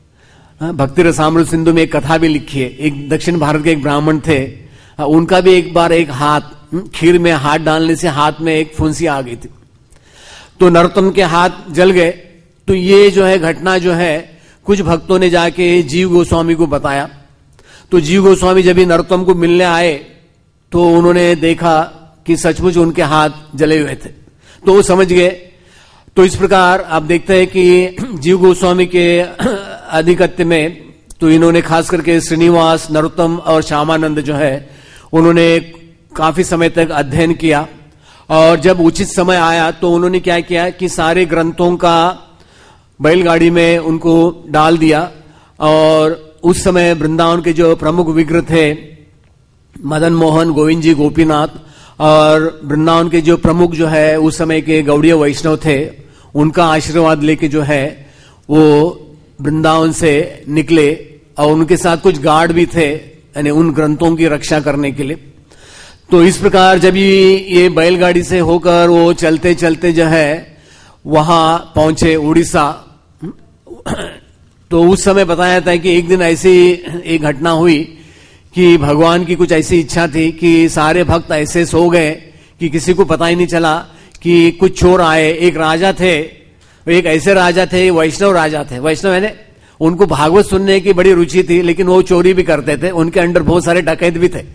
भक्ति रसामृत सिंधु में एक कथा भी लिखी है। एक दक्षिण भारत के एक ब्राह्मण थे, उनका भी एक बार एक हाथ खीर में हाथ डालने से हाथ में एक फुंसी आ गई थी, तो नरोत्तम के हाथ जल गए। तो ये जो है घटना जो है कुछ भक्तों ने जाके जीव गोस्वामी को बताया। तो जीव गोस्वामी जब भी नरोत्तम को मिलने आए तो उन्होंने देखा कि सचमुच उनके हाथ जले हुए थे, तो वो समझ गए। तो इस प्रकार आप देखते हैं कि जीव गोस्वामी के आधिक्य में तो इन्होंने खास करके श्रीनिवास, नरोत्तम और श्यामानंद जो है उन्होंने काफी समय तक अध्ययन किया, और जब उचित समय आया तो उन्होंने क्या किया कि सारे ग्रंथों का बैलगाड़ी में उनको डाल दिया। और उस समय वृंदावन के जो प्रमुख विग्रह थे मदन मोहन, गोविंद जी, गोपीनाथ, और वृंदावन के जो प्रमुख जो है उस समय के गौड़ीय वैष्णव थे, उनका आशीर्वाद लेके जो है वो वृंदावन से निकले। और उनके साथ कुछ गार्ड भी थे, यानी उन ग्रंथों की रक्षा करने के लिए। तो इस प्रकार जब ये बैलगाड़ी से होकर वो चलते चलते जो है वहां पहुंचे उड़ीसा, तो उस समय बताया जाता है कि एक दिन ऐसी एक घटना हुई कि भगवान की कुछ ऐसी इच्छा थी कि सारे भक्त ऐसे सो गए कि किसी को पता ही नहीं चला कि कुछ चोर आए। एक राजा थे, एक ऐसे राजा थे, वैष्णव राजा थे। वैष्णव है ना, उनको भागवत सुनने की बड़ी रुचि थी, लेकिन वो चोरी भी करते थे। उनके अंडर बहुत सारे डकैत भी थे।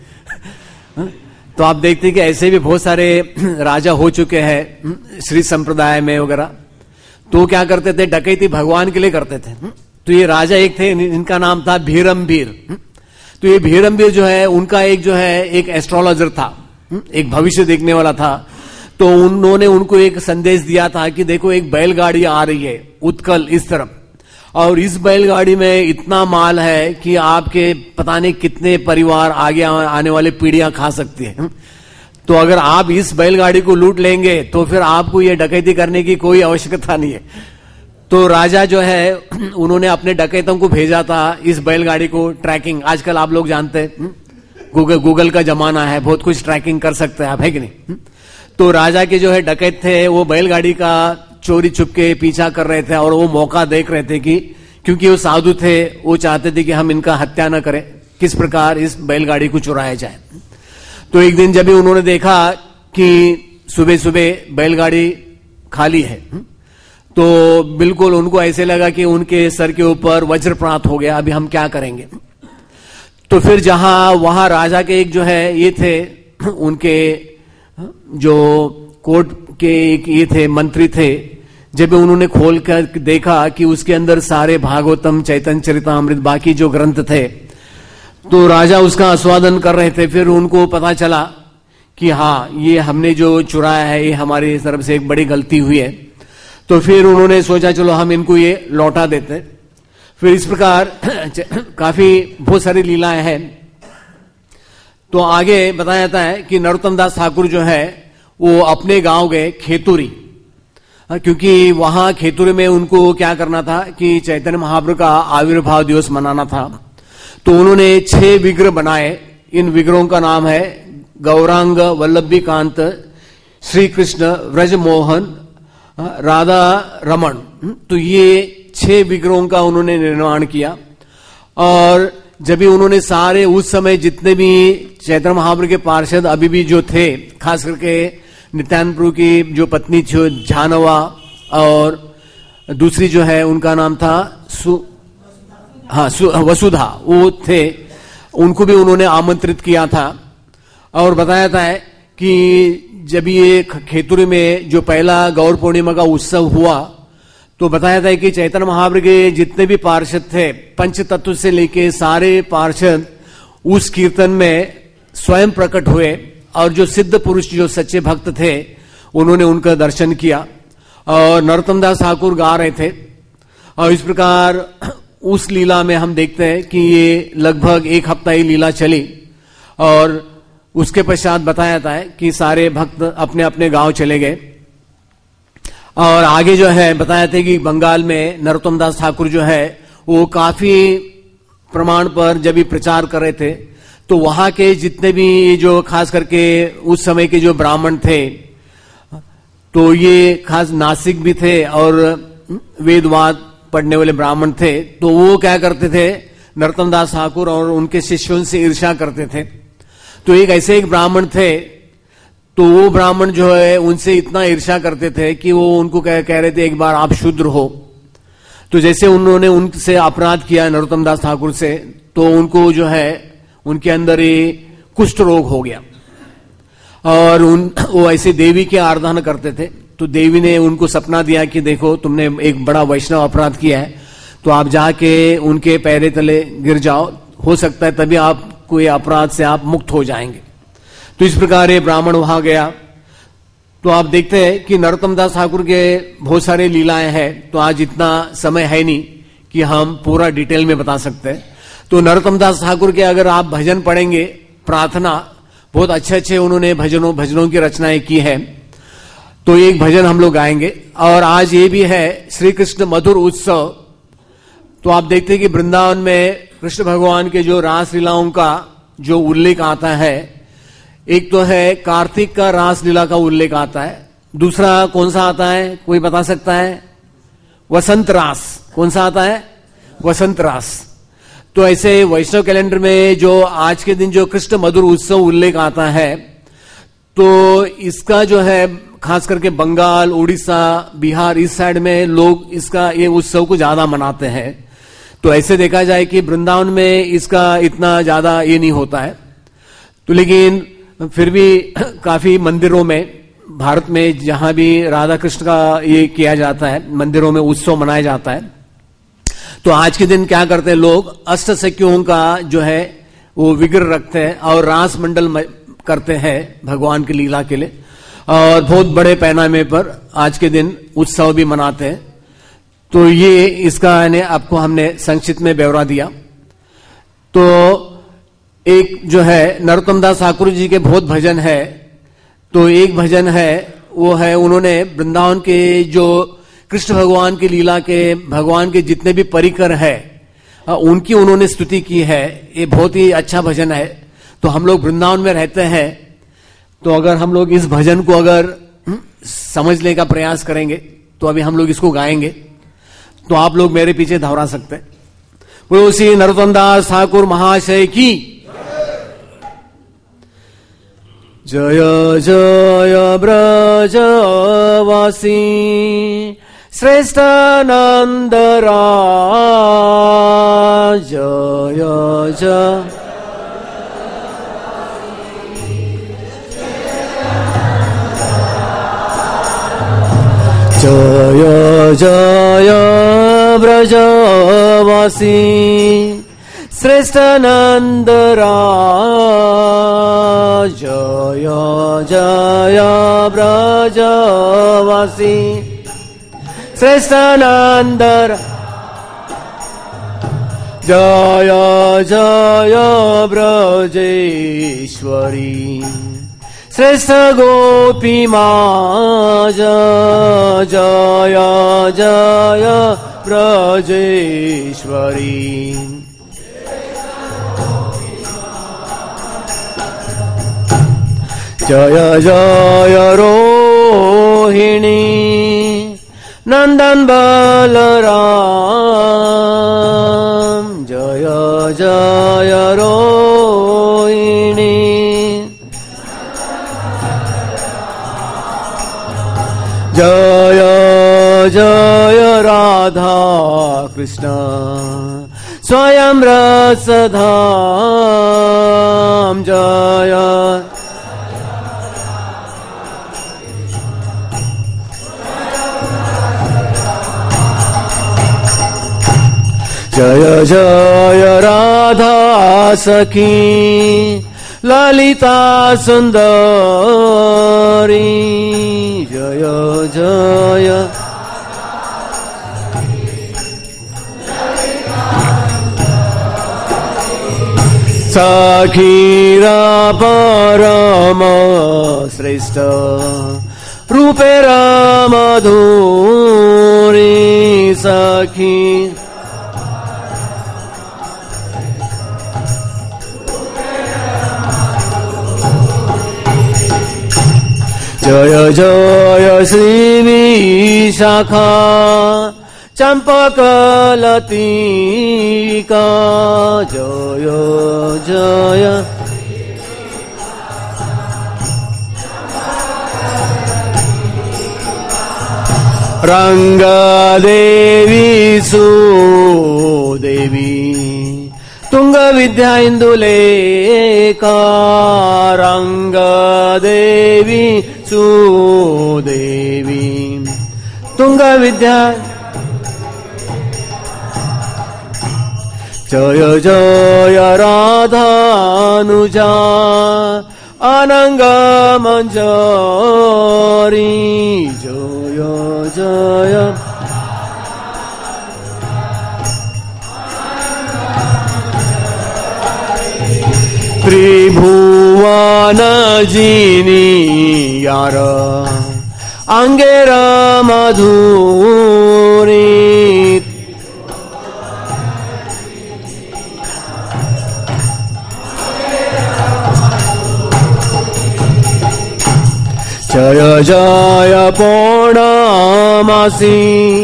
तो आप देखते हैं कि ऐसे भी बहुत सारे राजा हो चुके हैं श्री संप्रदाय में वगैरह। तो क्या करते थे, डकैती भगवान के लिए करते थे। तो ये राजा एक थे, इनका नाम था भीरमबीर। तो ये भीरमबीर जो है उनका एक जो है एक एस्ट्रोलॉजर था, एक भविष्य देखने वाला था। तो उन्होंने उनको एक संदेश दिया था कि देखो एक बैलगाड़ी आ रही है उत्कल इस तरफ, और इस बैलगाड़ी में इतना माल है कि आपके पता नहीं कितने परिवार आगे आने वाले पीढ़ियां खा सकती है। तो अगर आप इस बैलगाड़ी को लूट लेंगे तो फिर आपको ये डकैती करने की कोई आवश्यकता नहीं है। तो राजा जो है उन्होंने अपने डकैतों को भेजा था इस बैलगाड़ी को ट्रैकिंग। आजकल आप लोग जानते हैं गूगल का जमाना है, बहुत कुछ ट्रैकिंग कर सकते हैं आप, है कि नहीं। तो राजा के जो है डकैत थे वो बैलगाड़ी का चोरी छुपके पीछा कर रहे थे, और वो मौका देख रहे थे कि क्योंकि वो साधु थे, वो चाहते थे कि हम इनका हत्या न करें, किस प्रकार इस बैलगाड़ी को चुराया जाए। तो एक दिन जब भी उन्होंने देखा कि सुबह सुबह बैलगाड़ी खाली है, तो बिल्कुल उनको ऐसे लगा कि उनके सर के ऊपर वज्रपात हो गया, अभी हम क्या करेंगे। तो फिर वहां राजा के एक जो है ये थे, उनके जो कोर्ट के एक ये थे मंत्री थे, जब उन्होंने खोल कर देखा कि उसके अंदर सारे भागवतम, चैतन्य चरितामृत, बाकी जो ग्रंथ थे, तो राजा उसका आस्वादन कर रहे थे। फिर उनको पता चला कि हाँ ये हमने जो चुराया है ये हमारी तरफ से एक बड़ी गलती हुई है। तो फिर उन्होंने सोचा चलो हम इनको ये लौटा देते। फिर इस प्रकार काफी बहुत सारी लीलाएं हैं। तो आगे बताया जाता है कि नरोत्तम दास ठाकुर जो है वो अपने गांव गए खेतुरी, क्योंकि वहां खेतुरी में उनको क्या करना था कि चैतन्य महाप्रभु का आविर्भाव दिवस मनाना था। तो उन्होंने 6 विग्रह बनाए। इन विग्रहों का नाम है गौरांग, वल्लभीकांत, श्री कृष्ण, व्रजमोहन, राधा रमन। तो ये 6 विग्रहों का उन्होंने निर्माण किया, और जब भी उन्होंने सारे उस समय जितने भी चैतन्य महाप्रभु के पार्षद अभी भी जो थे, खास करके नित्यानंद प्रभु की जो पत्नी थी जानवा, और दूसरी जो है उनका नाम था वसुधा, वो थे, उनको भी उन्होंने आमंत्रित किया था। और बताया था कि जब ये खेतुरी में जो पहला गौर पूर्णिमा का उत्सव हुआ तो बताया था कि चैतन्य महाप्रभु के जितने भी पार्षद थे, पंच तत्व से लेके सारे पार्षद उस कीर्तन में स्वयं प्रकट हुए, और जो सिद्ध पुरुष जो सच्चे भक्त थे उन्होंने उनका दर्शन किया, और नरोत्तम दास ठाकुर गा रहे थे। और इस प्रकार उस लीला में हम देखते हैं कि ये लगभग 1 हफ्ता ही लीला चली, और उसके पश्चात बताया था कि सारे भक्त अपने अपने गांव चले गए। और आगे जो है बताया था कि बंगाल में नरोत्तम दास ठाकुर जो है वो काफी प्रमाण पर जब भी प्रचार कर रहे थे, तो वहां के जितने भी जो खास करके उस समय के जो ब्राह्मण थे, तो ये खास नासिक भी थे और वेदवाद पढ़ने वाले ब्राह्मण थे, तो वो क्या करते थे, नरोत्तम दास ठाकुर और उनके शिष्यों से ईर्ष्या करते थे। तो एक ब्राह्मण थे, तो वो ब्राह्मण जो है उनसे इतना ईर्ष्या करते थे कि वो उनको कह रहे थे एक बार आप शूद्र हो। तो जैसे उन्होंने उनसे अपराध किया नरोत्तम दास ठाकुर से, तो उनको जो है उनके अंदर ये कुष्ठ रोग हो गया, और वो ऐसे देवी की आराधना करते थे। तो देवी ने उनको सपना दिया कि देखो तुमने एक बड़ा वैष्णव अपराध किया है, तो आप जाके उनके पैरे तले गिर जाओ, हो सकता है तभी आपको ये अपराध से आप मुक्त हो जाएंगे। तो इस प्रकार ये ब्राह्मण वहां गया। तो आप देखते हैं कि नरोत्तम दास ठाकुर के बहुत सारे लीलाएं हैं, तो आज इतना समय है नहीं कि हम पूरा डिटेल में बता सकते हैं। तो नरोत्तम दास ठाकुर के अगर आप भजन पढ़ेंगे, प्रार्थना, बहुत अच्छे उन्होंने भजनों की रचनाएं की है। तो एक भजन हम लोग गाएंगे, और आज ये भी है श्री कृष्ण मधुर उत्सव। तो आप देखते हैं कि वृंदावन में कृष्ण भगवान के जो रास लीलाओं का जो उल्लेख आता है, एक तो है कार्तिक का रास लीला का उल्लेख आता है, दूसरा कौन सा आता है, कोई बता सकता है? वसंत रास। कौन सा आता है? वसंत रास। तो ऐसे वैष्णव कैलेंडर में जो आज के दिन जो कृष्ण मधुर उत्सव उल्लेख आता है, तो इसका जो है खास करके बंगाल, उड़ीसा, बिहार, इस साइड में लोग इसका ये उत्सव को ज्यादा मनाते हैं। तो ऐसे देखा जाए कि वृंदावन में इसका इतना ज्यादा ये नहीं होता है, तो लेकिन फिर भी काफी मंदिरों में, भारत में जहां भी राधा कृष्ण का ये किया जाता है, मंदिरों में उत्सव मनाया जाता है। तो आज के दिन क्या करते हैं लोग, अष्ट सखियों का जो है वो विग्रह रखते हैं और रास मंडल करते हैं भगवान की लीला के लिए, और बहुत बड़े पैमाने पर आज के दिन उत्सव भी मनाते हैं। तो ये इसका आपको हमने संक्षिप्त में ब्यौरा दिया। तो एक जो है नरोत्तम दास ठाकुर जी के बहुत भजन है, तो एक भजन है वो है उन्होंने वृंदावन के जो कृष्ण भगवान की लीला के भगवान के जितने भी परिकर है उनकी उन्होंने स्तुति की है। ये बहुत ही अच्छा भजन है। तो हम लोग वृंदावन में रहते हैं, तो अगर हम लोग इस भजन को अगर समझने का प्रयास करेंगे तो अभी हम लोग इसको गाएंगे, तो आप लोग मेरे पीछे दोहरा सकते हैं। बोलो श्री नरोत्तम दास ठाकुर महाशय की जय जय ब्रजवासी श्रेष्ठ नंद राज जय जय जय जय ब्रजवासी श्रेष्ठ नंद राज जय जय ब्रजवासी श्रेष्ठ नंद जय जय ब्रजेश्वरी श्रेष्ठ गोपी माँ जय जय ब्रजेश्वरी जय जय रोहिणी नंदन बलराम जय जय स्वयं रसधाम जय जय जय राधा सखी ललिता सुंदरी जय जय सखीरा परम श्रेष्ठ रूपेरा मधुरी सखी जय जय श्री विशाखा चंपकलतिका जय जय रंगदेवी सुदेवी तुंग विद्या इंदुलेखा रंगदेवी सुदेवी तुंग विद्या जय जय राधानुजा अनंग मंजरी जय जय त्रिभुवन जिनी यार अंगेर मधुरी जय जय पौर्णमासी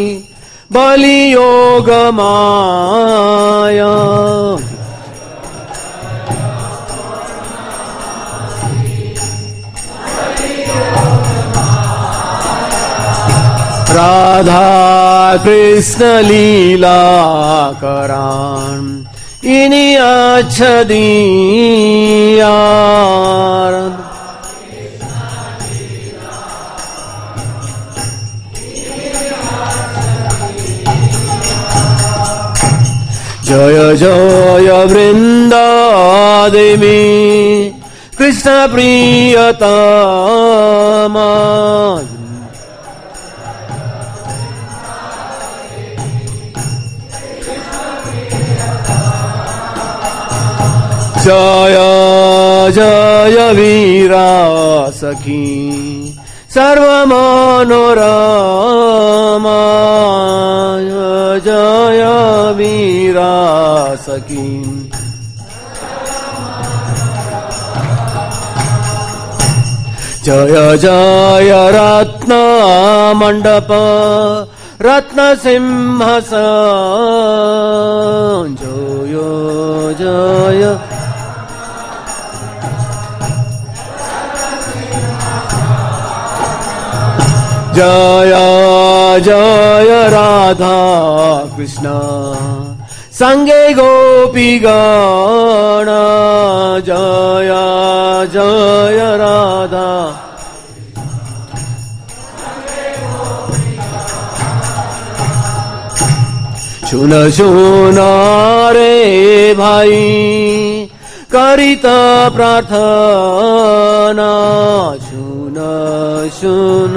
बलियोग माया राधा कृष्ण लीला करान इनी अच्छदिया जय जय वृंदादेवी कृष्ण प्रियतमा जय जय वीरा सखी सर्वमनोरमा जय वीरा सखी जय जय रत्न मंडप रत्न सिंहासन जय जय जय जय राधा कृष्ण संगे गोपीगण जय जय राधा सुन सुन रे भाई करित प्रार्थना सुन सुन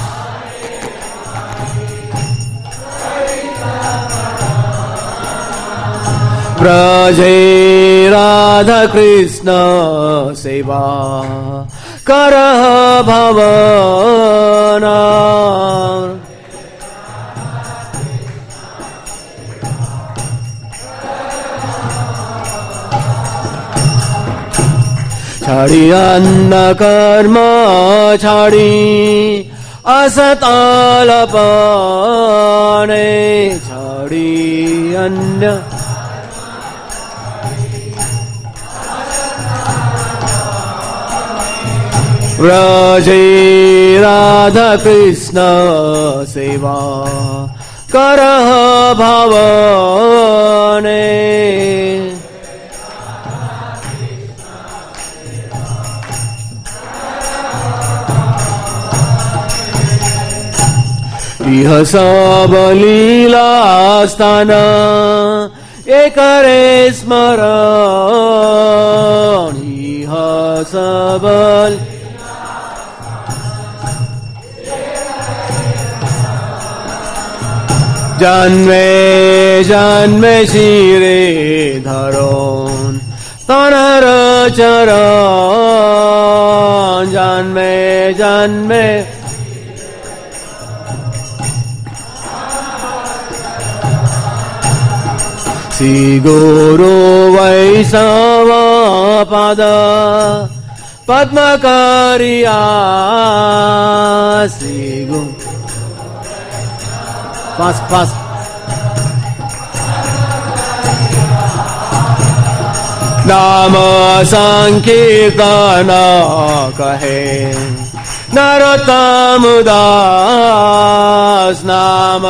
ब्रजे राधा कृष्ण सेवा कर भवना छाड़ी अन्न कर्म छाड़ी असतालपने छाड़ी अन्य ब्रजे राधा कृष्ण सेवा करह भवने इह सब लीला स्थान एक करे स्मरण इह सब जन्मे जन्मे शिरे धरण तनर चरण जन्मे जन्मे श्री गुरु वैष्णव पद पद्मकारिया श्री गुरु पास नाम संकीर्तन कहे नरोत्तम दास नाम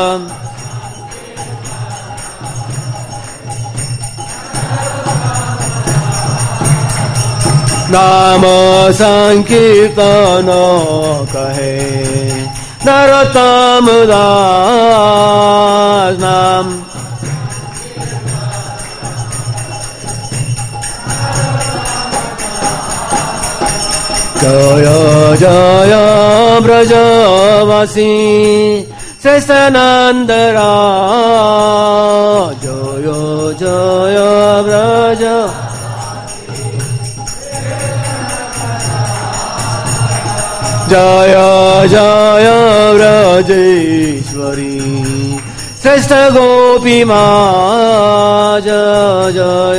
नाम संकीर्तन कहे नरोत्तम दास नाम जय जय ब्रजवासी श्रेष्ठ नंदराज जय जय ब्रज जय जय व्रजेश्वरी श्रेष्ठ गोपी माँ जय जय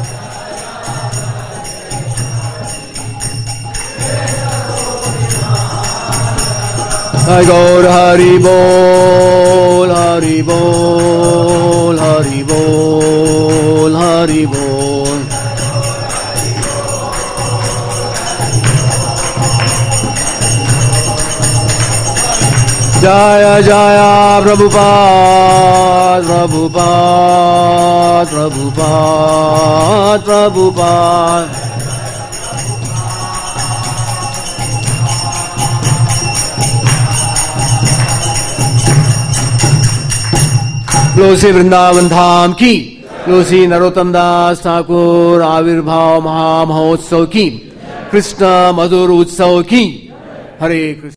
गौर हरि बोल हरि बोल हरि बोल हरि बोल जय जय प्रभुपाद प्रभुपाद प्रभुपाद प्रभुपाद तुलसी वृंदावन धाम की तुलसी नरोत्तम दास ठाकुर आविर्भाव महामहोत्सव की कृष्ण मधुर उत्सव की हरे कृष्ण।